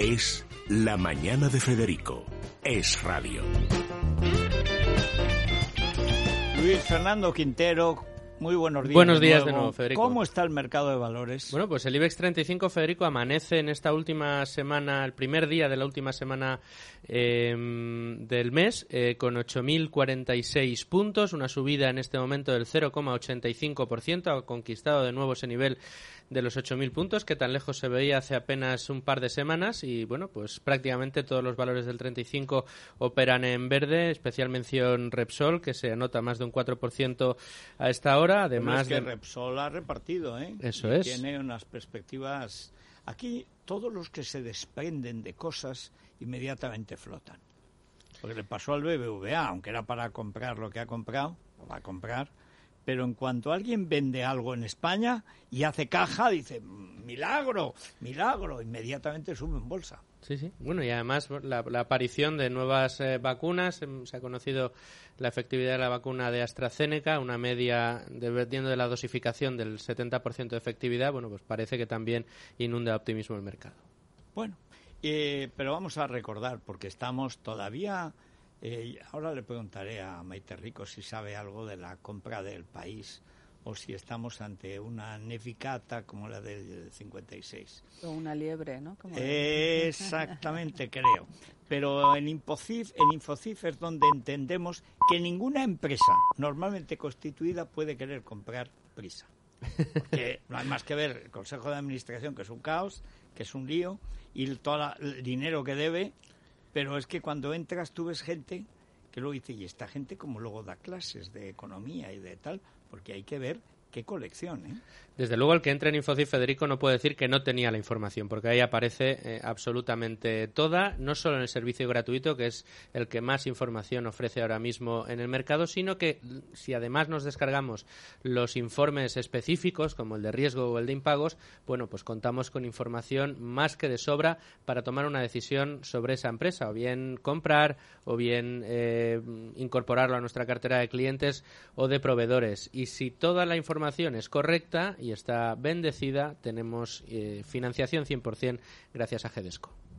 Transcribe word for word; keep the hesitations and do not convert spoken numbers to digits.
Es La Mañana de Federico. Es radio. Luis Fernando Quintero, muy buenos días. Buenos de días nuevo. de nuevo, Federico. ¿Cómo está el mercado de valores? Bueno, pues el IBEX treinta y cinco, Federico, amanece en esta última semana, el primer día de la última semana eh, del mes, eh, con ocho mil cuarenta y seis puntos, una subida en este momento del cero coma ochenta y cinco por ciento, ha conquistado de nuevo ese nivel de los ocho mil puntos, que tan lejos se veía hace apenas un par de semanas, y bueno, pues prácticamente todos los valores del treinta y cinco operan en verde, especial mención Repsol, que se anota más de un cuatro por ciento a esta hora, además Pero es que de... Repsol ha repartido, ¿eh? Eso y es. Tiene unas perspectivas... Aquí todos los que se desprenden de cosas inmediatamente flotan. Porque le pasó al B B V A, aunque era para comprar lo que ha comprado, para comprar... Pero en cuanto alguien vende algo en España y hace caja, dice, milagro, milagro, inmediatamente sube en bolsa. Sí, sí. Bueno, y además la, la aparición de nuevas eh, vacunas, eh, se ha conocido la efectividad de la vacuna de AstraZeneca, una media, dependiendo de la dosificación, del setenta por ciento de efectividad, bueno, pues parece que también inunda optimismo el mercado. Bueno, eh, pero vamos a recordar, porque estamos todavía... Eh, ahora le preguntaré a Maite Rico si sabe algo de la compra del país o si estamos ante una neficata como la del cincuenta y seis. O una liebre, ¿no? Como eh, exactamente, creo. Pero en Infocif, en Infocif es donde entendemos que ninguna empresa normalmente constituida puede querer comprar Prisa. Porque no hay más que ver el Consejo de Administración, que es un caos, que es un lío, y todo la, el dinero que debe... Pero es que cuando entras tú ves gente que luego dice, y esta gente como luego da clases de economía y de tal, porque hay que ver qué colección, ¿eh? Desde luego el que entre en Infocif, Federico, no puede decir que no tenía la información, porque ahí aparece eh, absolutamente toda, no solo en el servicio gratuito, que es el que más información ofrece ahora mismo en el mercado, sino que si además nos descargamos los informes específicos, como el de riesgo o el de impagos, bueno, pues contamos con información más que de sobra para tomar una decisión sobre esa empresa, o bien comprar, o bien eh, incorporarlo a nuestra cartera de clientes o de proveedores. Y si toda la información es correcta y está bendecida, tenemos eh, financiación cien por ciento gracias a Gedesco.